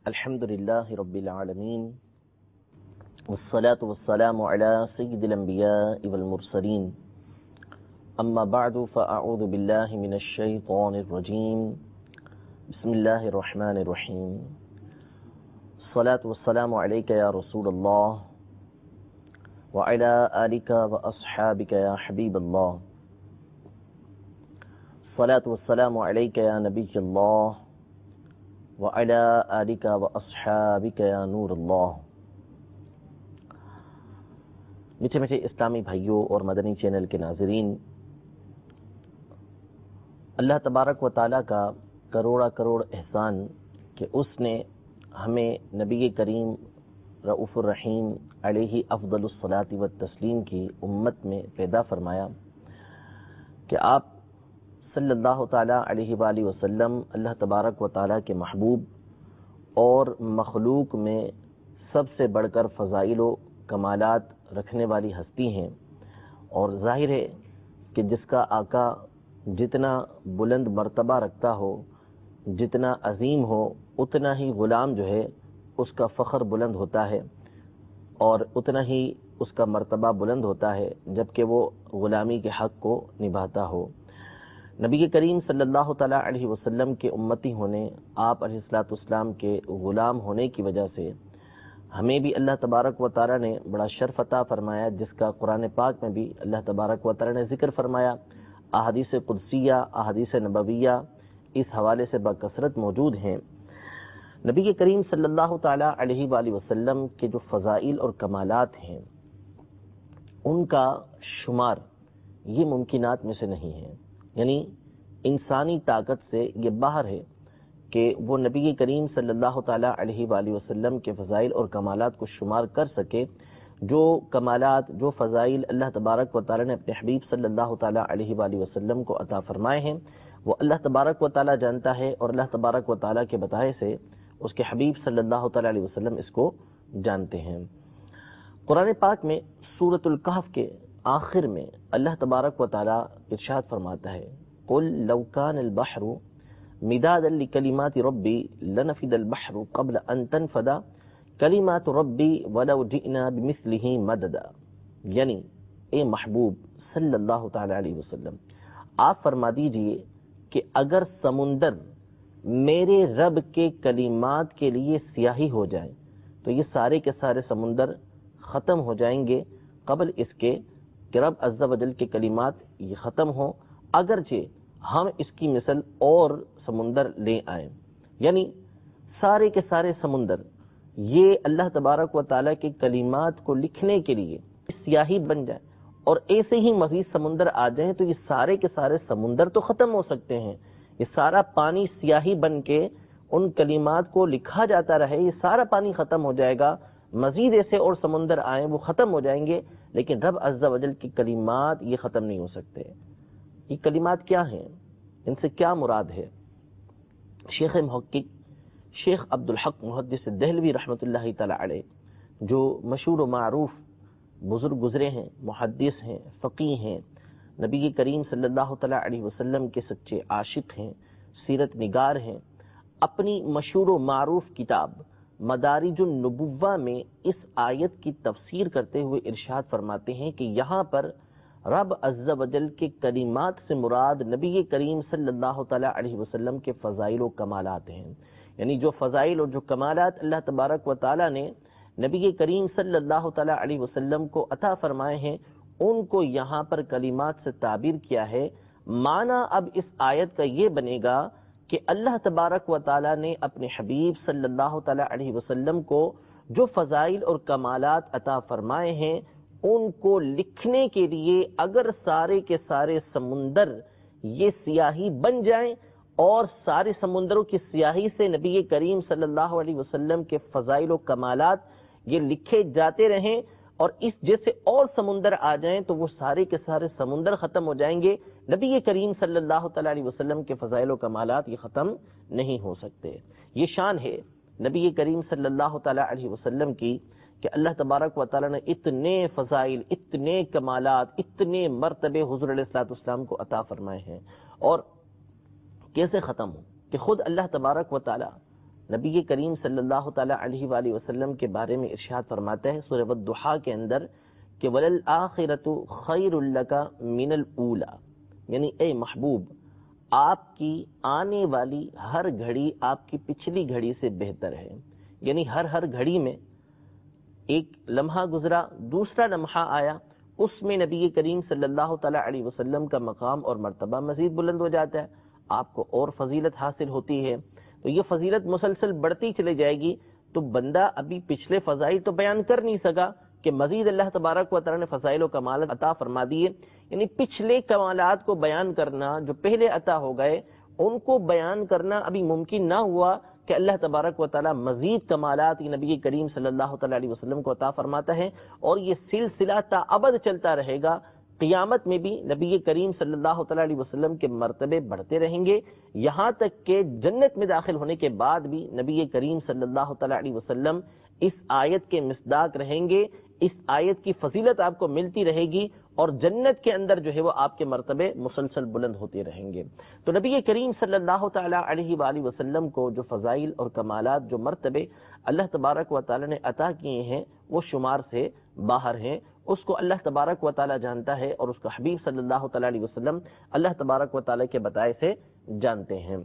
الحمد لله رب العالمين والصلاة والسلام على سيد الأنبياء والمرسلين أما بعد فأعوذ بالله من الشيطان الرجيم بسم الله الرحمن الرحيم الصلاة والسلام عليك يا رسول الله وعلى آلك وأصحابك يا حبيب الله الصلاة والسلام عليك يا نبي الله وعلى آلك وأصحابك يا نور اللہ۔ میٹھے میٹھے اسلامی بھائیوں اور مدنی چینل کے ناظرین، اللہ تبارک و تعالیٰ کا کروڑا کروڑ احسان کہ اس نے ہمیں نبی کریم رؤوف الرحیم علیہ افضل الصلاۃ والتسلیم کی امت میں پیدا فرمایا کہ آپ صلی اللہ تعالیٰ علیہ وآلہ وسلم اللہ تبارک و تعالیٰ کے محبوب اور مخلوق میں سب سے بڑھ کر فضائل و کمالات رکھنے والی ہستی ہیں، اور ظاہر ہے کہ جس کا آقا جتنا بلند مرتبہ رکھتا ہو، جتنا عظیم ہو، اتنا ہی غلام جو ہے اس کا فخر بلند ہوتا ہے اور اتنا ہی اس کا مرتبہ بلند ہوتا ہے جبکہ وہ غلامی کے حق کو نبھاتا ہو۔ نبی کریم صلی اللہ تعالیٰ علیہ وسلم کے امتی ہونے، آپ علیہ الصلوۃ والسلام کے غلام ہونے کی وجہ سے ہمیں بھی اللہ تبارک و تعالیٰ نے بڑا شرف عطا فرمایا، جس کا قرآن پاک میں بھی اللہ تبارک و تعالیٰ نے ذکر فرمایا۔ احادیث قدسیہ، احادیث نبویہ اس حوالے سے بکثرت موجود ہیں۔ نبی کریم صلی اللہ تعالیٰ علیہ وآلہ وسلم کے جو فضائل اور کمالات ہیں، ان کا شمار یہ ممکنات میں سے نہیں ہے، یعنی انسانی طاقت سے یہ باہر ہے کہ وہ نبی کریم صلی اللہ تعالیٰ علیہ وآلہ وسلم کے فضائل اور کمالات کو شمار کر سکے۔ جو کمالات، جو فضائل اللہ تبارک و تعالیٰ نے اپنے حبیب صلی اللہ تعالیٰ علیہ وآلہ وسلم کو عطا فرمائے ہیں، وہ اللہ تبارک و تعالیٰ جانتا ہے، اور اللہ تبارک و تعالیٰ کے بتائے سے اس کے حبیب صلی اللہ تعالیٰ علیہ وسلم اس کو جانتے ہیں۔ قرآن پاک میں سورۃ الکہف کے آخر میں اللہ تبارک و تعالیٰ ارشاد فرماتا ہے، قل لو كان البحر مدادا لكلمات ربي لنفد البحر قبل ان تنفد كلمات ربي ولو جئنا بمثله مددا، یعنی اے محبوب صلی اللہ تعالی علیہ وسلم، آپ فرما دیجئے کہ اگر سمندر میرے رب کے کلمات کے لیے سیاہی ہو جائے تو یہ سارے کے سارے سمندر ختم ہو جائیں گے قبل اس کے کہ رب عز و جل کے کلمات یہ ختم ہوں، اگرچہ ہم اس کی مثل اور سمندر لے آئیں۔ یعنی سارے کے سارے سمندر یہ اللہ تبارک و تعالیٰ کے کلمات کو لکھنے کے لیے سیاہی بن جائے اور ایسے ہی مزید سمندر آ جائیں تو یہ سارے کے سارے سمندر تو ختم ہو سکتے ہیں، یہ سارا پانی سیاہی بن کے ان کلمات کو لکھا جاتا رہے، یہ سارا پانی ختم ہو جائے گا، مزید ایسے اور سمندر آئیں وہ ختم ہو جائیں گے، لیکن رب عز و جل کی کلمات یہ ختم نہیں ہو سکتے۔ یہ کلمات کیا ہیں؟ ان سے کیا مراد ہے؟ شیخ محقق شیخ عبدالحق محدث دہلوی رحمۃ اللہ تعالی علیہ، جو مشہور و معروف بزرگ گزرے ہیں، محدث ہیں، فقیہ ہیں، نبی کریم صلی اللہ تعالی علیہ وسلم کے سچے عاشق ہیں، سیرت نگار ہیں، اپنی مشہور و معروف کتاب مدارج النبوہ میں اس آیت کی تفسیر کرتے ہوئے ارشاد فرماتے ہیں کہ یہاں پر رب عز و جل کے کلمات سے مراد نبی کریم صلی اللہ تعالیٰ علیہ وسلم کے فضائل و کمالات ہیں، یعنی جو فضائل اور جو کمالات اللہ تبارک و تعالیٰ نے نبی کریم صلی اللہ تعالیٰ علیہ وسلم کو عطا فرمائے ہیں، ان کو یہاں پر کلمات سے تعبیر کیا ہے۔ معنی اب اس آیت کا یہ بنے گا کہ اللہ تبارک و تعالیٰ نے اپنے حبیب صلی اللہ تعالیٰ علیہ وسلم کو جو فضائل اور کمالات عطا فرمائے ہیں، ان کو لکھنے کے لیے اگر سارے کے سارے سمندر یہ سیاہی بن جائیں اور سارے سمندروں کی سیاہی سے نبی کریم صلی اللہ علیہ وسلم کے فضائل و کمالات یہ لکھے جاتے رہیں اور اس جیسے اور سمندر آ جائیں تو وہ سارے کے سارے سمندر ختم ہو جائیں گے، نبی کریم صلی اللہ تعالی علیہ وسلم کے فضائل و کمالات یہ ختم نہیں ہو سکتے۔ یہ شان ہے نبی کریم صلی اللہ تعالی علیہ وسلم کی کہ اللہ تبارک و تعالیٰ نے اتنے فضائل، اتنے کمالات، اتنے مرتبے حضور علیہ الصلوۃ والسلام کو عطا فرمائے ہیں، اور کیسے ختم ہو کہ خود اللہ تبارک و تعالیٰ نبی کریم صلی اللہ تعالی علیہ وآلہ وسلم کے بارے میں ارشاد فرماتا ہے سورہ الضحیٰ کے اندر کہ وَلَلْآخِرَةُ خَيْرٌ لَكَ مِنَ الْأُولَى، یعنی اے محبوب آپ کی آنے والی ہر گھڑی آپ کی پچھلی گھڑی سے بہتر ہے، یعنی ہر گھڑی میں ایک لمحہ گزرا، دوسرا لمحہ آیا، اس میں نبی کریم صلی اللہ تعالی علیہ وسلم کا مقام اور مرتبہ مزید بلند ہو جاتا ہے، آپ کو اور فضیلت حاصل ہوتی ہے۔ تو یہ فضیلت مسلسل بڑھتی چلی جائے گی، تو بندہ ابھی پچھلے فضائل تو بیان کر نہیں سکا کہ مزید اللہ تبارک و تعالی نے فضائل و کمالات عطا فرما دیے، یعنی پچھلے کمالات کو بیان کرنا جو پہلے عطا ہو گئے ان کو بیان کرنا ابھی ممکن نہ ہوا کہ اللہ تبارک و تعالی مزید کمالات نبی کریم صلی اللہ تعالی علیہ وسلم کو عطا فرماتا ہے، اور یہ سلسلہ تا ابد چلتا رہے گا۔ قیامت میں بھی نبی کریم صلی اللہ تعالی علیہ وسلم کے مرتبے بڑھتے رہیں گے، یہاں تک کہ جنت میں داخل ہونے کے بعد بھی نبی کریم صلی اللہ تعالی علیہ وسلم اس آیت کے مصداق رہیں گے، اس آیت کی فضیلت آپ کو ملتی رہے گی، اور جنت کے اندر جو ہے وہ آپ کے مرتبے مسلسل بلند ہوتے رہیں گے۔ تو نبی کریم صلی اللہ تعالی علیہ وآلہ وسلم کو جو فضائل اور کمالات، جو مرتبے اللہ تبارک و تعالی نے عطا کیے ہیں وہ شمار سے باہر ہیں، اس کو اللہ تبارک و تعالی جانتا ہے، اور اس کو حبیب صلی اللہ تعالی علیہ وسلم اللہ تبارک و تعالی کے بتائے سے جانتے ہیں۔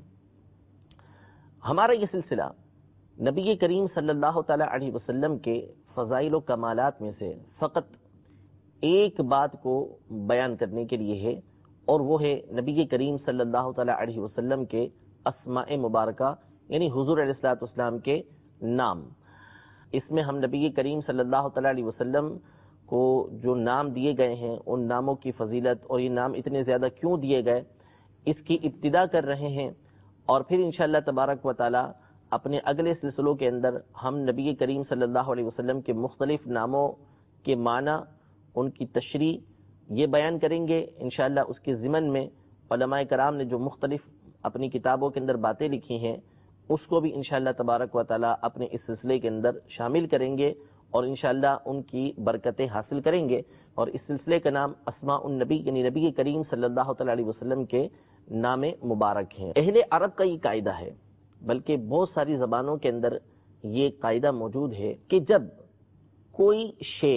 ہمارا یہ سلسلہ نبی کریم صلی اللہ تعالی علیہ وسلم کے فضائل و کمالات میں سے فقط ایک بات کو بیان کرنے کے لیے ہے، اور وہ ہے نبی کریم صلی اللہ تعالی علیہ وسلم کے اسماء مبارکہ، یعنی حضور علیہ الصلوۃ والسلام کے نام۔ اس میں ہم نبی کریم صلی اللہ تعالی علیہ وسلم کو جو نام دیے گئے ہیں ان ناموں کی فضیلت، اور یہ نام اتنے زیادہ کیوں دیے گئے، اس کی ابتدا کر رہے ہیں، اور پھر انشاءاللہ تبارک و تعالی اپنے اگلے سلسلوں کے اندر ہم نبی کریم صلی اللہ علیہ وسلم کے مختلف ناموں کے معنی، ان کی تشریح یہ بیان کریں گے انشاءاللہ۔ اس کے ضمن میں علماء کرام نے جو مختلف اپنی کتابوں کے اندر باتیں لکھی ہیں اس کو بھی انشاءاللہ تبارک و تعالی اپنے اس سلسلے کے اندر شامل کریں گے، اور انشاءاللہ ان کی برکتیں حاصل کریں گے۔ اور اس سلسلے کا نام اسماء النبی، یعنی نبی کریم صلی اللہ تعالی علیہ وسلم کے نام مبارک ہیں۔ اہل عرب کا یہ قاعدہ ہے، بلکہ بہت ساری زبانوں کے اندر یہ قاعدہ موجود ہے کہ جب کوئی شے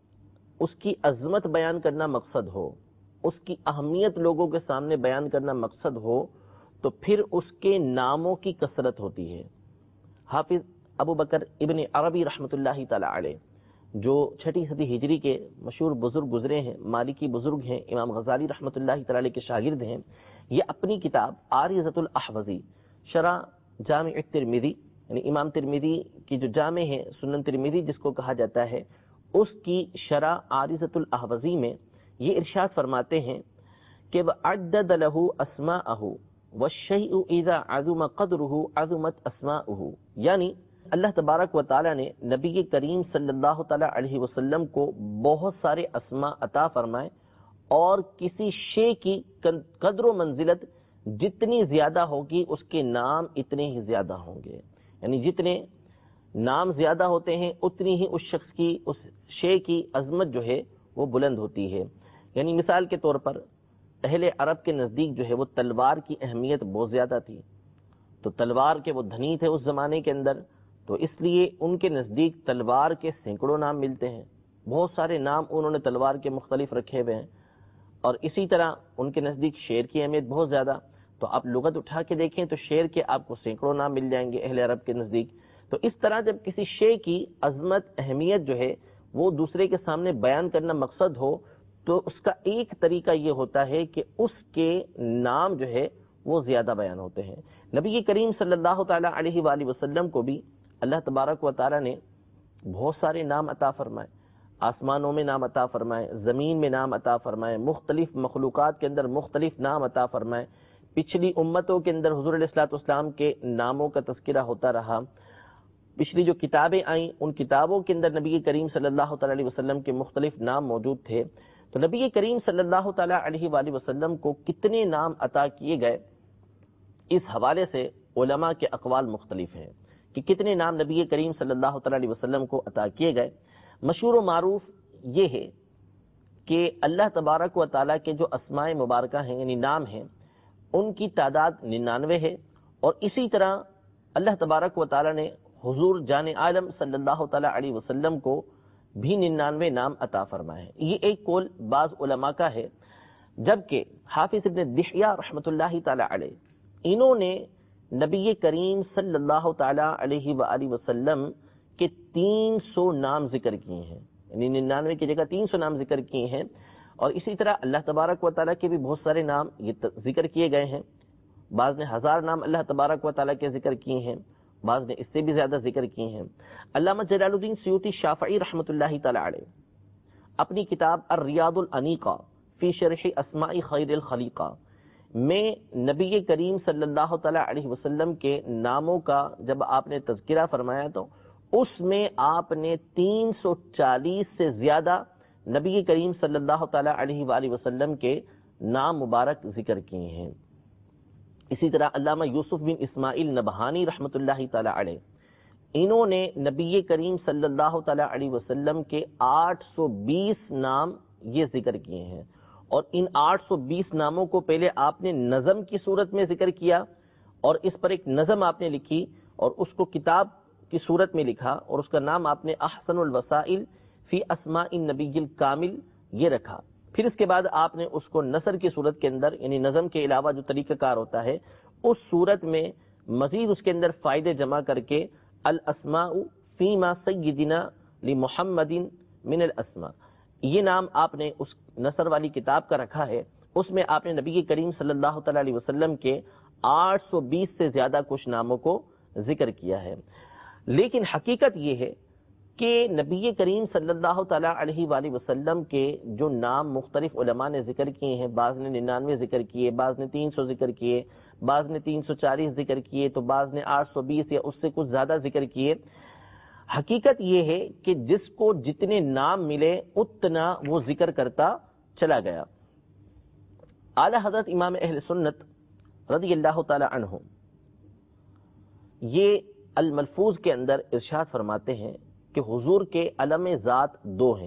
اس کی عظمت بیان کرنا مقصد ہو، اس کی اہمیت لوگوں کے سامنے بیان کرنا مقصد ہو، تو پھر اس کے ناموں کی کثرت ہوتی ہے۔ حافظ ابو بکر ابن عربی رحمۃ اللہ تعالی علیہ، جو 6 صدی ہجری کے مشہور بزرگ گزرے ہیں، مالکی بزرگ ہیں، امام غزالی رحمۃ اللہ تعالی علیہ کے شاگرد ہیں، یہ اپنی کتاب عارضۃ الاحوذی شرح جامع ترمذی، یعنی امام ترمذی کی جو جامع ہے سنن ترمذی جس کو کہا جاتا ہے، اس کی شرح عارضۃ الاحوذی میں یہ ارشاد فرماتے ہیں کہ وعدد له اسماءه والشيء اذا عظم قدره عظمت اسماءه، یعنی اللہ تبارک و تعالی نے نبی کریم صلی اللہ تعالی علیہ وسلم کو بہت سارے اسماء عطا فرمائے، اور کسی شے کی قدر و منزلت جتنی زیادہ ہوگی اس کے نام اتنے ہی زیادہ ہوں گے، یعنی جتنے نام زیادہ ہوتے ہیں اتنی ہی اس شخص کی، اس شے کی عظمت جو ہے وہ بلند ہوتی ہے۔ یعنی مثال کے طور پر اہل عرب کے نزدیک جو ہے وہ تلوار کی اہمیت بہت زیادہ تھی، تو تلوار کے وہ دھنی تھے اس زمانے کے اندر، تو اس لیے ان کے نزدیک تلوار کے سینکڑوں نام ملتے ہیں، بہت سارے نام انہوں نے تلوار کے مختلف رکھے ہوئے ہیں۔ اور اسی طرح ان کے نزدیک شیر کی اہمیت بہت زیادہ، تو آپ لغت اٹھا کے دیکھیں تو شیر کے آپ کو سینکڑوں نام مل جائیں گے اہل عرب کے نزدیک۔ تو اس طرح جب کسی شے کی عظمت، اہمیت جو ہے وہ دوسرے کے سامنے بیان کرنا مقصد ہو، تو اس کا ایک طریقہ یہ ہوتا ہے کہ اس کے نام جو ہے وہ زیادہ بیان ہوتے ہیں۔ نبی کریم صلی اللہ تعالی علیہ وآلہ وسلم کو بھی اللہ تبارک و تعالی نے بہت سارے نام عطا فرمائے، آسمانوں میں نام عطا فرمائے، زمین میں نام عطا فرمائے، مختلف مخلوقات کے اندر مختلف نام عطا فرمائے۔ پچھلی امتوں کے اندر حضور علیہ الصلوۃ والسلام کے ناموں کا تذکرہ ہوتا رہا، پچھلی جو کتابیں آئیں ان کتابوں کے اندر نبی کریم صلی اللہ تعالی علیہ وسلم کے مختلف نام موجود تھے۔ تو نبی کریم صلی اللہ تعالی علیہ وآلہ وسلم کو کتنے نام عطا کیے گئے، اس حوالے سے علماء کے اقوال مختلف ہیں کہ کتنے نام نبی کریم صلی اللہ تعالی علیہ وسلم کو عطا کیے گئے۔ مشہور و معروف یہ ہے کہ اللہ تبارک و تعالیٰ کے جو اسماء مبارکہ ہیں، یعنی نام ہیں، ان کی تعداد 99 ہے، اور اسی طرح اللہ تبارک و تعالی نے حضور جان عالم صلی اللہ تعالی علیہ وسلم کو بھی 99 نام عطا فرمائے ہیں. یہ ایک قول بعض علماء کا ہے، جبکہ حافظ ابن دحیہ رحمۃ اللہ تعالی علیہ انہوں نے نبی کریم صلی اللہ تعالی علیہ وآلہ وسلم کے 300 نام ذکر کیے ہیں، یعنی 99 کی جگہ 300 نام ذکر کیے ہیں. اور اسی طرح اللہ تبارک و تعالیٰ کے بھی بہت سارے نام یہ ذکر کیے گئے ہیں. بعض نے 1000 نام اللہ تبارک و تعالیٰ کے ذکر کیے ہیں، بعض نے اس سے بھی زیادہ ذکر کیے ہیں. علامہ جلال الدین سیوطی شافعی رحمۃ اللہ تعالی علیہ اپنی کتاب الریاض الانیقہ فی شرح اسماء خیر الخلیقہ میں نبی کریم صلی اللہ تعالی علیہ وسلم کے ناموں کا جب آپ نے تذکرہ فرمایا تو اس میں آپ نے 340 سے زیادہ نبی کریم صلی اللہ تعالی علیہ وآلہ وسلم کے نام مبارک ذکر کیے ہیں. اسی طرح علامہ یوسف بن اسماعیل نبہانی رحمۃ اللہ تعالی علیہ انہوں نے نبی کریم صلی اللہ تعالی علیہ وسلم کے 820 نام یہ ذکر کیے ہیں. اور ان 820 ناموں کو پہلے آپ نے نظم کی صورت میں ذکر کیا اور اس پر ایک نظم آپ نے لکھی اور اس کو کتاب کی صورت میں لکھا اور اس کا نام آپ نے احسن الوسائل فی اسماء النبی الکامل یہ رکھا. پھر اس کے بعد آپ نے اس کو نثر کی صورت کے اندر، یعنی نظم کے علاوہ جو طریقہ کار ہوتا ہے اس صورت میں مزید اس کے اندر فائدے جمع کر کے الاسماء فیما سیدنا لمحمد من الاسماء یہ نام آپ نے اس نثر والی کتاب کا رکھا ہے. اس میں آپ نے نبی کریم صلی اللہ تعالی علیہ وسلم کے 820 سے زیادہ کچھ ناموں کو ذکر کیا ہے. لیکن حقیقت یہ ہے کہ نبی کریم صلی اللہ تعالی علیہ وآلہ وسلم کے جو نام مختلف علماء نے ذکر کیے ہیں، بعض نے 99 ذکر کیے، بعض نے 300 ذکر کیے، بعض نے 340 ذکر کیے تو بعض نے 820 یا اس سے کچھ زیادہ ذکر کیے. حقیقت یہ ہے کہ جس کو جتنے نام ملے اتنا وہ ذکر کرتا چلا گیا. اعلی حضرت امام اہل سنت رضی اللہ تعالی عنہ یہ الملفوظ کے اندر ارشاد فرماتے ہیں کہ حضور کے علم ذات 2 ہیں.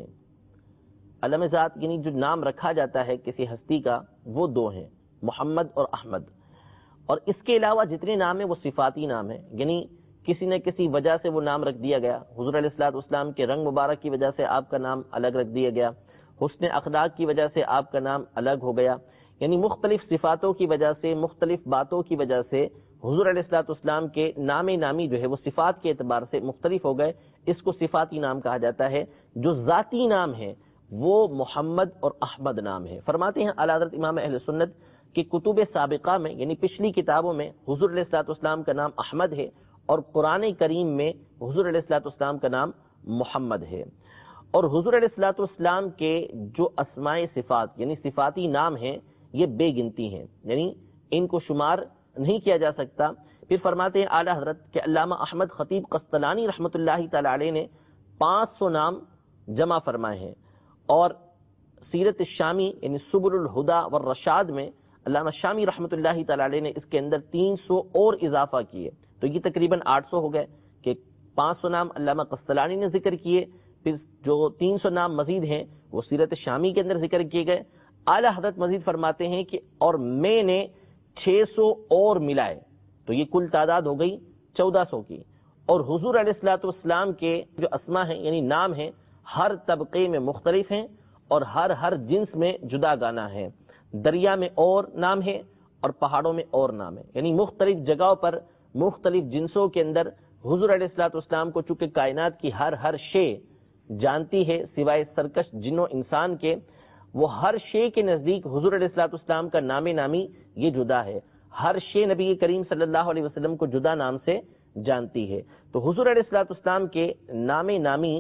علم ذات یعنی جو نام رکھا جاتا ہے کسی ہستی کا وہ 2 ہیں، محمد اور احمد. اور اس کے علاوہ جتنے نام ہیں وہ صفاتی نام ہیں، یعنی کسی نہ کسی وجہ سے وہ نام رکھ دیا گیا. حضور علیہ الصلوۃ والسلام کے رنگ مبارک کی وجہ سے آپ کا نام الگ رکھ دیا گیا، حسن اخلاق کی وجہ سے آپ کا نام الگ ہو گیا. یعنی مختلف صفاتوں کی وجہ سے، مختلف باتوں کی وجہ سے حضور علیہ الصلوۃ والسلام کے نام نامی جو ہے وہ صفات کے اعتبار سے مختلف ہو گئے. اس کو صفاتی نام کہا جاتا ہے. جو ذاتی نام ہے وہ محمد اور احمد نام ہے. فرماتے ہیں اعلی حضرت امام اہل سنت کہ کتب سابقہ میں یعنی پچھلی کتابوں میں حضور علیہ الصلوۃ والسلام کا نام احمد ہے اور قرآن کریم میں حضور علیہ الصلوۃ والسلام کا نام محمد ہے. اور حضور علیہ الصلوۃ والسلام کے جو اسماء صفات یعنی صفاتی نام ہیں یہ بے گنتی ہیں، یعنی ان کو شمار نہیں کیا جا سکتا. پھر فرماتے ہیں اعلی حضرت کہ علامہ احمد خطیب قسطلانی رحمۃ اللہ تعالی علیہ نے 500 نام جمع فرمائے ہیں. اور سیرت الشامی یعنی سبل الہدا والرشاد میں علامہ شامی رحمۃ اللہ تعالی علیہ نے اس کے اندر 300 اور اضافہ کیے تو یہ تقریباً 800 ہو گئے کہ 500 نام علامہ قسطلانی نے ذکر کیے، پھر جو 300 نام مزید ہیں وہ سیرت شامی کے اندر ذکر کیے گئے. اعلی حضرت مزید فرماتے ہیں کہ اور میں نے 600 اور ملائے تو یہ کل تعداد ہو گئی 1400 کی. اور حضور علیہ الصلوۃ والسلام کے جو اسماء ہیں یعنی نام ہیں ہر طبقے میں مختلف ہیں اور ہر جنس میں جدا گانا ہے. دریا میں اور نام ہے اور پہاڑوں میں اور نام ہے، یعنی مختلف جگہوں پر مختلف جنسوں کے اندر حضور علیہ الصلوۃ والسلام کو چونکہ کائنات کی ہر شے جانتی ہے سوائے سرکش جن و انسان کے، وہ ہر شے کے نزدیک حضور علیہ الصلوۃ والسلام کا نام نامی یہ جدا ہے. ہر شے نبی کریم صلی اللہ علیہ وسلم کو جدا نام سے جانتی ہے. تو حضور علیہ الصلوۃ والسلام کے نام نامی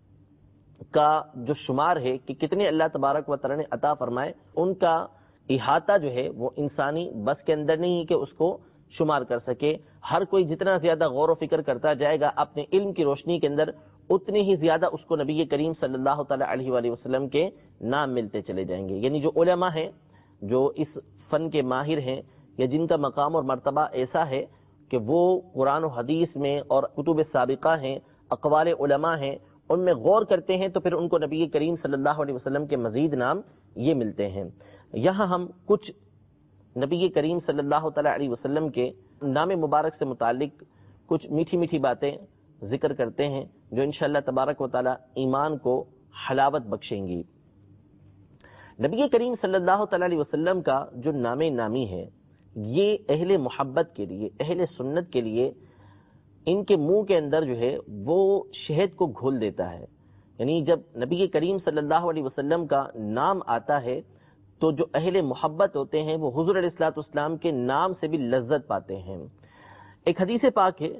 کا جو شمار ہے کہ کتنے اللہ تبارک و تعالی نے عطا فرمائے، ان کا احاطہ جو ہے وہ انسانی بس کے اندر نہیں کہ اس کو شمار کر سکے. ہر کوئی جتنا زیادہ غور و فکر کرتا جائے گا اپنے علم کی روشنی کے اندر اتنے ہی زیادہ اس کو نبی کریم صلی اللہ تعالی علیہ وآلہ وسلم کے نام ملتے چلے جائیں گے. یعنی جو علماء ہیں جو اس فن کے ماہر ہیں یا جن کا مقام اور مرتبہ ایسا ہے کہ وہ قرآن و حدیث میں اور کتب سابقہ ہیں، اقوال علماء ہیں، ان میں غور کرتے ہیں تو پھر ان کو نبی کریم صلی اللہ علیہ وسلم کے مزید نام یہ ملتے ہیں. یہاں ہم کچھ نبی کریم صلی اللہ تعالی علیہ وسلم کے نام مبارک سے متعلق کچھ میٹھی میٹھی باتیں ذکر کرتے ہیں جو انشاءاللہ تبارک و تعالی ایمان کو حلاوت بخشیں گی۔ نبی کریم صلی اللہ تعالی علیہ وسلم کا جو نام نامی ہے یہ اہل محبت کے لیے، اہل سنت کے لیے ان کے منہ کے اندر جو ہے وہ شہد کو گھول دیتا ہے۔ یعنی جب نبی کریم صلی اللہ علیہ وسلم کا نام آتا ہے تو جو اہل محبت ہوتے ہیں وہ حضور علیہ الصلوۃ والسلام کے نام سے بھی لذت پاتے ہیں۔ ایک حدیث پاک ہے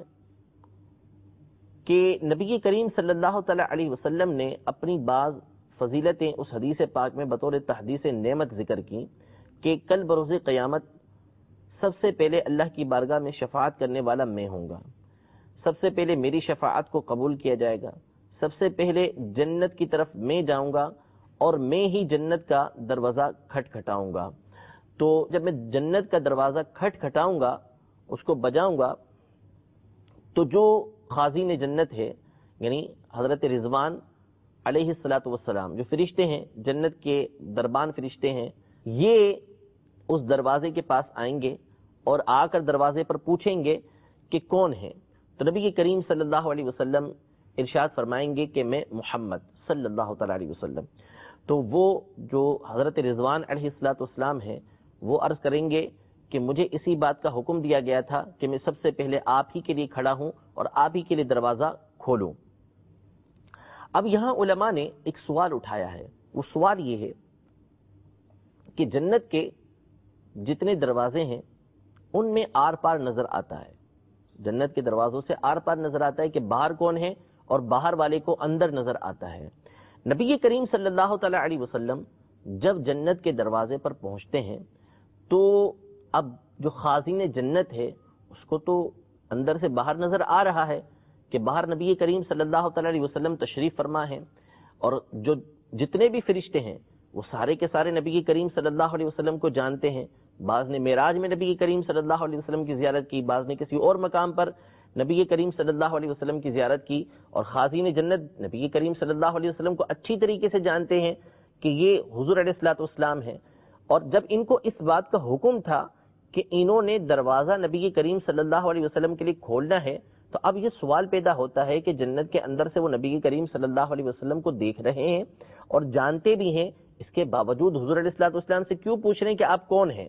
کہ نبی کریم صلی اللہ تعالی علیہ وسلم نے اپنی بعض فضیلتیں اس حدیث پاک میں بطور تحدیث نعمت ذکر کی کہ کل بروز قیامت سب سے پہلے اللہ کی بارگاہ میں شفاعت کرنے والا میں ہوں گا، سب سے پہلے میری شفاعت کو قبول کیا جائے گا، سب سے پہلے جنت کی طرف میں جاؤں گا اور میں ہی جنت کا دروازہ کھٹکھٹاؤں گا۔ تو جب میں جنت کا دروازہ کھٹکھٹاؤں گا، اس کو بجاؤں گا، تو جو خازین جنت ہے یعنی حضرت رضوان علیہ الصلوۃ والسلام، جو فرشتے ہیں جنت کے دربان فرشتے ہیں، یہ اس دروازے کے پاس آئیں گے اور آ کر دروازے پر پوچھیں گے کہ کون ہے؟ تو نبی کریم صلی اللہ علیہ وسلم ارشاد فرمائیں گے کہ میں محمد صلی اللہ تعالی علیہ وسلم۔ تو وہ جو حضرت رضوان علیہ الصلوۃ والسلام ہیں وہ عرض کریں گے کہ مجھے اسی بات کا حکم دیا گیا تھا کہ میں سب سے پہلے آپ ہی کے لیے کھڑا ہوں اور آپ ہی کے لیے دروازہ کھولوں۔ اب یہاں علماء نے ایک سوال اٹھایا ہے، وہ سوال یہ ہے کہ جنت کے جتنے دروازے ہیں ان میں آر پار نظر آتا ہے، جنت کے دروازوں سے آر پار نظر آتا ہے کہ باہر کون ہے اور باہر والے کو اندر نظر آتا ہے۔ نبی کریم صلی اللہ تعالی علیہ وسلم جب جنت کے دروازے پر پہنچتے ہیں تو اب جو خازن جنت ہے اس کو تو اندر سے باہر نظر آ رہا ہے کہ باہر نبی کریم صلی اللہ تعالی علیہ وسلم تشریف فرما ہے، اور جو جتنے بھی فرشتے ہیں وہ سارے کے سارے نبی کریم صلی اللہ علیہ وسلم کو جانتے ہیں۔ بعض نے معراج میں نبی کریم صلی اللہ علیہ وسلم کی زیارت کی، بعض نے کسی اور مقام پر نبی کریم صلی اللہ علیہ وسلم کی زیارت کی، اور خازین جنت نبی کریم صلی اللہ علیہ وسلم کو اچھی طریقے سے جانتے ہیں کہ یہ حضور علیہ الصلوۃ والسلام ہیں۔ اور جب ان کو اس بات کا حکم تھا کہ انہوں نے دروازہ نبی کریم صلی اللہ علیہ وسلم کے لیے کھولنا ہے، تو اب یہ سوال پیدا ہوتا ہے کہ جنت کے اندر سے وہ نبی کریم صلی اللہ علیہ وسلم کو دیکھ رہے ہیں اور جانتے بھی ہیں، اس کے باوجود حضور علیہ الصلوۃ والسلام سے کیوں پوچھ رہے ہیں کہ آپ کون ہیں؟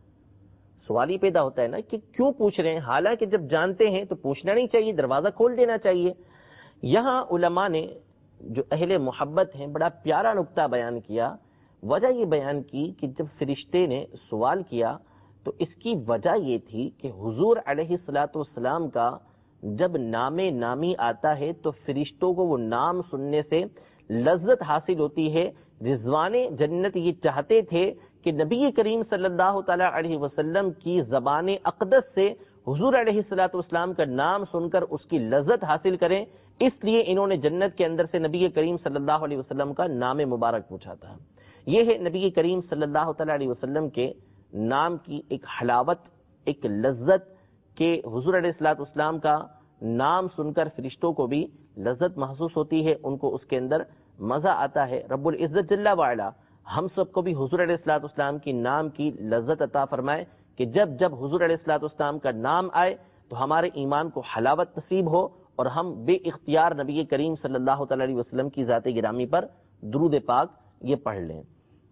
سوال ہی پیدا ہوتا ہے نا کہ کیوں پوچھ رہے ہیں، حالانکہ جب جانتے ہیں تو پوچھنا نہیں چاہیے، دروازہ کھول دینا چاہیے۔ یہاں علماء نے جو اہل محبت ہیں بڑا پیارا نقطہ بیان کیا، وجہ یہ بیان کی کہ جب فرشتے نے سوال کیا تو اس کی وجہ یہ تھی کہ حضور علیہ الصلوۃ والسلام کا جب نام نامی آتا ہے تو فرشتوں کو وہ نام سننے سے لذت حاصل ہوتی ہے۔ رضوان جنت یہ چاہتے تھے کہ نبی کریم صلی اللہ تعالی علیہ وسلم کی زبان اقدس سے حضور علیہ الصلوۃ والسلام کا نام سن کر اس کی لذت حاصل کریں، اس لیے انہوں نے جنت کے اندر سے نبی کریم صلی اللہ علیہ وسلم کا نام مبارک پوچھا تھا۔ یہ ہے نبی کریم صلی اللہ تعالی علیہ وسلم کے نام کی ایک حلاوت، ایک لذت کہ حضور علیہ الصلوۃ والسلام کا نام سن کر فرشتوں کو بھی لذت محسوس ہوتی ہے، ان کو اس کے اندر مزہ آتا ہے۔ رب العزت جل وعلا ہم سب کو بھی حضور علیہ الصلوۃ والسلام کی نام کی لذت عطا فرمائے کہ جب جب حضور علیہ الصلوۃ والسلام کا نام آئے تو ہمارے ایمان کو حلاوت نصیب ہو اور ہم بے اختیار نبی کریم صلی اللہ تعالی علیہ وسلم کی ذات گرامی پر درود پاک یہ پڑھ لیں۔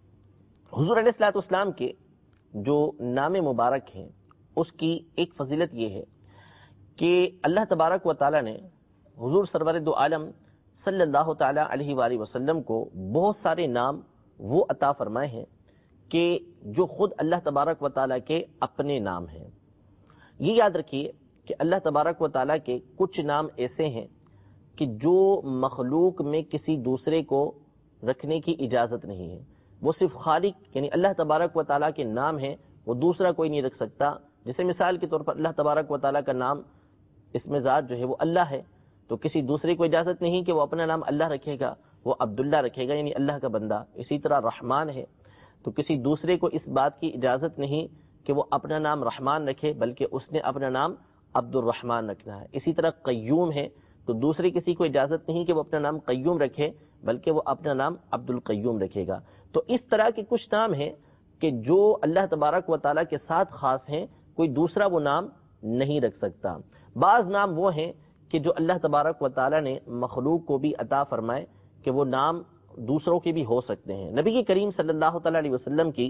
حضور علیہ الصلوۃ والسلام کے جو نام مبارک ہیں اس کی ایک فضیلت یہ ہے کہ اللہ تبارک و تعالی نے حضور سرور دو عالم صلی اللہ تعالی علیہ وآلہ وسلم کو بہت سارے نام وہ عطا فرمائے ہیں کہ جو خود اللہ تبارک و تعالی کے اپنے نام ہیں۔ یہ یاد رکھیے کہ اللہ تبارک و تعالی کے کچھ نام ایسے ہیں کہ جو مخلوق میں کسی دوسرے کو رکھنے کی اجازت نہیں ہے، وہ صرف خالق یعنی اللہ تبارک و تعالی کے نام ہیں، وہ دوسرا کوئی نہیں رکھ سکتا۔ جیسے مثال کے طور پر اللہ تبارک و تعالی کا نام اسم ذات جو ہے وہ اللہ ہے، تو کسی دوسرے کو اجازت نہیں کہ وہ اپنا نام اللہ رکھے گا، وہ عبداللہ رکھے گا یعنی اللہ کا بندہ۔ اسی طرح رحمان ہے تو کسی دوسرے کو اس بات کی اجازت نہیں کہ وہ اپنا نام رحمان رکھے، بلکہ اس نے اپنا نام عبد الرحمان رکھنا ہے۔ اسی طرح قیوم ہے تو دوسرے کسی کو اجازت نہیں کہ وہ اپنا نام قیوم رکھے، بلکہ وہ اپنا نام عبد القیوم رکھے گا۔ تو اس طرح کے کچھ نام ہیں کہ جو اللہ تبارک و تعالیٰ کے ساتھ خاص ہیں، کوئی دوسرا وہ نام نہیں رکھ سکتا۔ بعض نام وہ ہیں کہ جو اللہ تبارک و تعالیٰ نے مخلوق کو بھی عطا فرمائے کہ وہ نام دوسروں کے بھی ہو سکتے ہیں. نبی کریم صلی اللہ تعالیٰ علیہ وسلم کی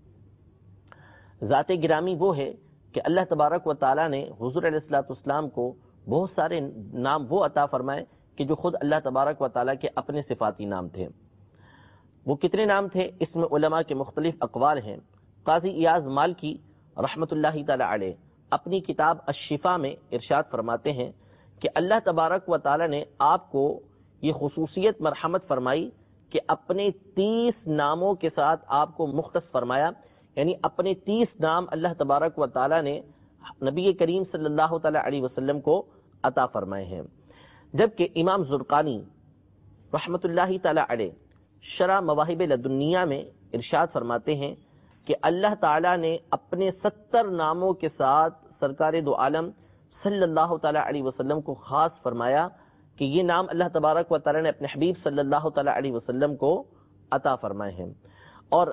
ذات گرامی وہ ہے کہ اللہ تبارک و تعالیٰ نے حضور علیہ الصلوۃ والسلام کو بہت سارے نام وہ عطا فرمائے کہ جو خود اللہ تبارک و تعالیٰ کے اپنے صفاتی نام تھے. وہ کتنے نام تھے؟ اس میں علماء کے مختلف اقوال ہیں. قاضی ایاز مالکی رحمۃ اللہ تعالی علیہ اپنی کتاب الشفا میں ارشاد فرماتے ہیں کہ اللہ تبارک و تعالیٰ نے آپ کو یہ خصوصیت مرحمت فرمائی کہ اپنے 30 ناموں کے ساتھ آپ کو مختص فرمایا، یعنی اپنے 30 نام اللہ تبارک و تعالیٰ نے نبی کریم صلی اللہ تعالی علیہ وسلم کو عطا فرمائے ہیں. جبکہ امام زرقانی رحمۃ اللہ تعالی علیہ شرح مواہب لدنیہ میں ارشاد فرماتے ہیں کہ اللہ تعالیٰ نے اپنے 70 ناموں کے ساتھ سرکار دو عالم صلی اللہ تعالی علیہ وسلم کو خاص فرمایا کہ یہ نام اللہ تبارک و تعالیٰ نے اپنے حبیب صلی اللہ تعالی علیہ وسلم کو عطا فرمائے ہیں. اور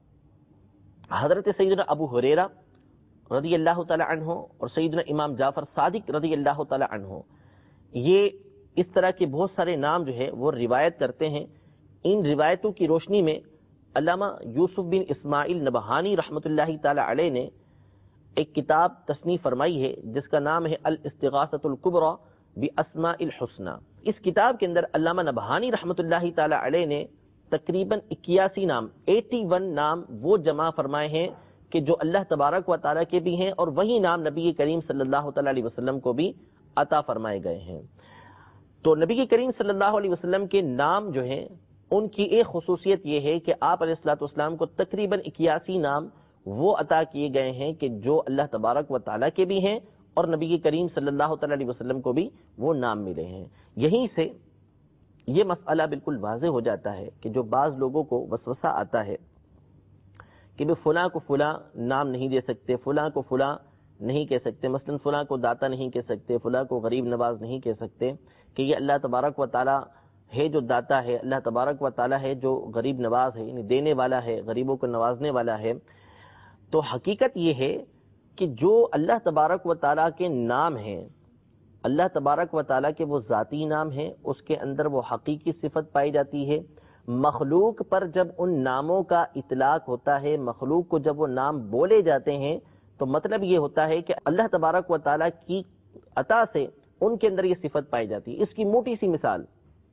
حضرت سیدنا ابو ہریرہ رضی اللہ تعالی عنہ اور سیدنا امام جعفر صادق رضی اللہ تعالی عنہ یہ اس طرح کے بہت سارے نام جو ہے وہ روایت کرتے ہیں. ان روایتوں کی روشنی میں علامہ یوسف بن اسماعیل نبہانی رحمۃ اللہ تعالی علیہ نے ایک کتاب تصنیف فرمائی ہے جس کا نام ہے الاستغاثۃ الکبریٰ باسماء الحسنی. اس کتاب کے اندر علامہ نبہانی رحمۃ اللہ تعالی علیہ نے تقریباً 81 نام 81 نام وہ جمع فرمائے ہیں کہ جو اللہ تبارک و تعالیٰ کے بھی ہیں اور وہی نام نبی کریم صلی اللہ تعالی علیہ وسلم کو بھی عطا فرمائے گئے ہیں. تو نبی کریم صلی اللہ علیہ وسلم کے نام جو ہیں ان کی ایک خصوصیت یہ ہے کہ آپ علیہ الصلوۃ والسلام کو تقریباً 81 نام وہ عطا کیے گئے ہیں کہ جو اللہ تبارک و تعالیٰ کے بھی ہیں اور نبی کریم صلی اللہ تعالی علیہ وسلم کو بھی وہ نام ملے ہیں. یہیں سے یہ مسئلہ بالکل واضح ہو جاتا ہے کہ جو بعض لوگوں کو وسوسہ آتا ہے کہ فلاں کو فلاں نام نہیں دے سکتے، فلاں کو فلاں نہیں کہہ سکتے، مثلا فلاں کو داتا نہیں کہہ سکتے، فلاں کو غریب نواز نہیں کہہ سکتے، کہ یہ اللہ تبارک و تعالیٰ ہے جو داتا ہے، اللہ تبارک و تعالیٰ ہے جو غریب نواز ہے، یعنی دینے والا ہے، غریبوں کو نوازنے والا ہے. تو حقیقت یہ ہے کہ جو اللہ تبارک و تعالیٰ کے نام ہیں، اللہ تبارک و تعالیٰ کے وہ ذاتی نام ہیں، اس کے اندر وہ حقیقی صفت پائی جاتی ہے. مخلوق پر جب ان ناموں کا اطلاق ہوتا ہے، مخلوق کو جب وہ نام بولے جاتے ہیں تو مطلب یہ ہوتا ہے کہ اللہ تبارک و تعالیٰ کی عطا سے ان کے اندر یہ صفت پائی جاتی ہے. اس کی موٹی سی مثال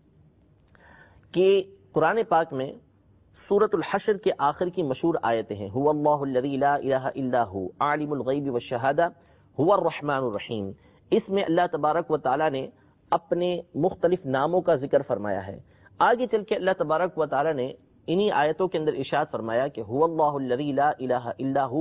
کہ قرآن پاک میں سورۃ الحشر کے آخر کی مشہور آیتیں ہیں، هو اللہ الذی لا الہ الا هو عالم الغیب والشہادہ هو الرحمن الرحیم. اس میں اللہ تبارک و تعالیٰ نے اپنے مختلف ناموں کا ذکر فرمایا ہے. آگے چل کے اللہ تبارک و تعالیٰ نے انہی آیتوں کے اندر ارشاد فرمایا کہ هو اللہ الذی لا الہ الا هو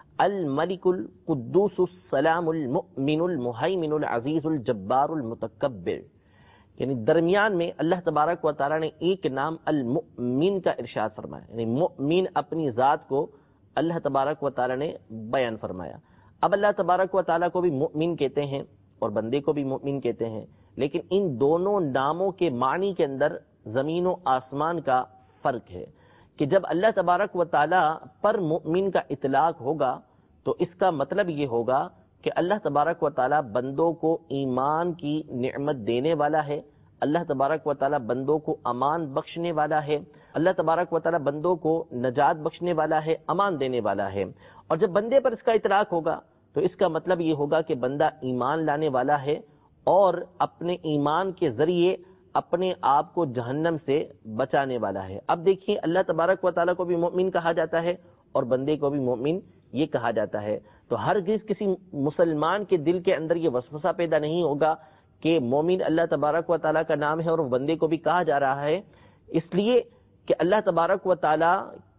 الملک القدوس السلام المؤمن المہیمن العزیز الجبار المتکبر. یعنی درمیان میں اللہ تبارک و تعالیٰ نے ایک نام المؤمن کا ارشاد فرمایا، یعنی مؤمن اپنی ذات کو اللہ تبارک و تعالیٰ نے بیان فرمایا. اب اللہ تبارک و تعالیٰ کو بھی مؤمن کہتے ہیں اور بندے کو بھی مؤمن کہتے ہیں، لیکن ان دونوں ناموں کے معنی کے اندر زمین و آسمان کا فرق ہے کہ جب اللہ تبارک و تعالیٰ پر مؤمن کا اطلاق ہوگا تو اس کا مطلب یہ ہوگا کہ اللہ تبارک و تعالیٰ بندوں کو ایمان کی نعمت دینے والا ہے، اللہ تبارک و تعالیٰ بندوں کو امان بخشنے والا ہے، اللہ تبارک و تعالیٰ بندوں کو نجات بخشنے والا ہے، امان دینے والا ہے. اور جب بندے پر اس کا اطلاق ہوگا تو اس کا مطلب یہ ہوگا کہ بندہ ایمان لانے والا ہے اور اپنے ایمان کے ذریعے اپنے آپ کو جہنم سے بچانے والا ہے. اب دیکھیے اللہ تبارک و تعالیٰ کو بھی مومن کہا جاتا ہے اور بندے کو بھی مومن یہ کہا جاتا ہے. تو ہرگز کسی مسلمان کے دل کے اندر یہ وسوسہ پیدا نہیں ہوگا کہ مومن اللہ تبارک و تعالیٰ کا نام ہے اور وہ بندے کو بھی کہا جا رہا ہے، اس لیے کہ اللہ تبارک و تعالیٰ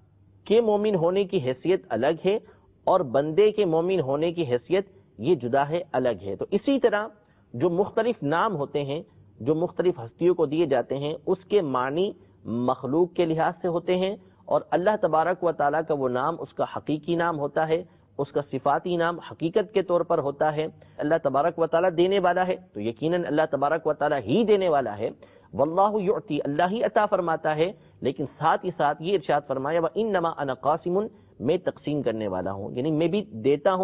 کے مومن ہونے کی حیثیت الگ ہے اور بندے کے مومن ہونے کی حیثیت یہ جدا ہے، الگ ہے. تو اسی طرح جو مختلف نام ہوتے ہیں، جو مختلف ہستیوں کو دیے جاتے ہیں، اس کے معنی مخلوق کے لحاظ سے ہوتے ہیں اور اللہ تبارک و تعالیٰ کا وہ نام اس کا حقیقی نام ہوتا ہے، اس کا صفاتی نام حقیقت کے طور پر ہوتا ہے. اللہ تبارک و تعالیٰ دینے والا ہے تو یقیناً اللہ تبارک و تعالیٰ ہی دینے والا ہے. واللہ یعطی، اللہ ہی عطا فرماتا ہے، لیکن ساتھ ہی ساتھ یہ ارشاد فرمایا وَإِنَّمَا أَنَا قَاسِمٌ، میں تقسیم کرنے والا ہوں، یعنی میں بھی دیتا ہوں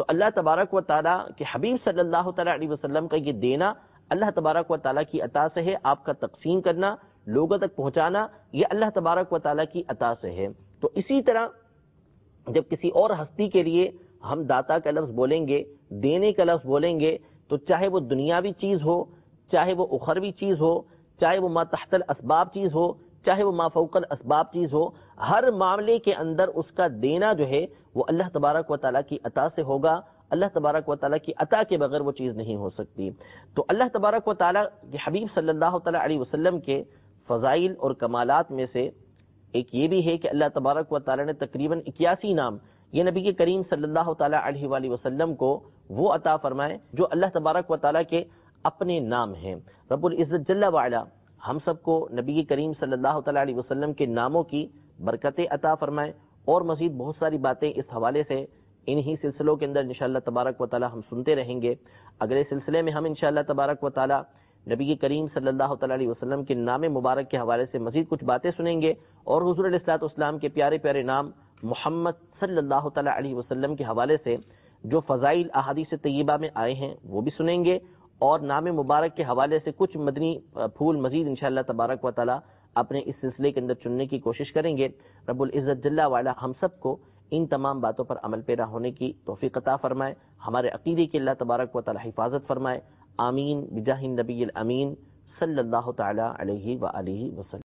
تو اللہ تبارک و تعالیٰ کے حبیب صلی اللہ تعالیٰ علیہ وسلم کا یہ دینا اللہ تبارک و تعالیٰ کی عطا سے ہے. آپ کا تقسیم کرنا، لوگوں تک پہنچانا، یہ اللہ تبارک و تعالیٰ کی عطا سے ہے. تو اسی طرح جب کسی اور ہستی کے لیے ہم داتا کا لفظ بولیں گے، دینے کا لفظ بولیں گے، تو چاہے وہ دنیاوی چیز ہو، چاہے وہ اخروی چیز ہو، چاہے وہ ما تحت الاسباب چیز ہو، چاہے وہ ما فوق الاسباب چیز ہو، ہر معاملے کے اندر اس کا دینا جو ہے وہ اللہ تبارک و تعالیٰ کی عطا سے ہوگا. اللہ تبارک و تعالیٰ کی عطا کے بغیر وہ چیز نہیں ہو سکتی. تو اللہ تبارک و تعالیٰ کے حبیب صلی اللہ تعالیٰ علیہ وسلم کے فضائل اور کمالات میں سے ایک یہ بھی ہے کہ اللہ تبارک و تعالیٰ نے تقریباً 81 نام یہ نبی کریم صلی اللہ تعالیٰ علیہ وآلہ وسلم کو وہ عطا فرمائے جو اللہ تبارک و تعالیٰ کے اپنے نام ہیں. رب العزت جل وعلا ہم سب کو نبی کریم صلی اللہ تعالیٰ علیہ وسلم کے ناموں کی برکتیں عطا فرمائے. اور مزید بہت ساری باتیں اس حوالے سے انہی سلسلوں کے اندر انشاءاللہ تبارک و تعالیٰ ہم سنتے رہیں گے. اگلے سلسلے میں ہم انشاءاللہ تبارک و تعالیٰ نبی کریم صلی اللہ تعالیٰ علیہ وسلم کے نام مبارک کے حوالے سے مزید کچھ باتیں سنیں گے، اور حضور علیہ الصلوۃ والسلام کے پیارے پیارے نام محمد صلی اللہ تعالیٰ علیہ وسلم کے حوالے سے جو فضائل احادیث طیبہ میں آئے ہیں وہ بھی سنیں گے، اور نام مبارک کے حوالے سے کچھ مدنی پھول مزید انشاءاللہ تبارک و تعالیٰ اپنے اس سلسلے کے اندر چننے کی کوشش کریں گے. رب العزت جل وعلا ہم سب کو ان تمام باتوں پر عمل پیرا ہونے کی توفیق عطا فرمائے، ہمارے عقیدے کی اللہ تبارک و تعالیٰ حفاظت فرمائے. آمین بجاہ النبی الامین صلی اللہ تعالیٰ علیہ وآلہ وسلم.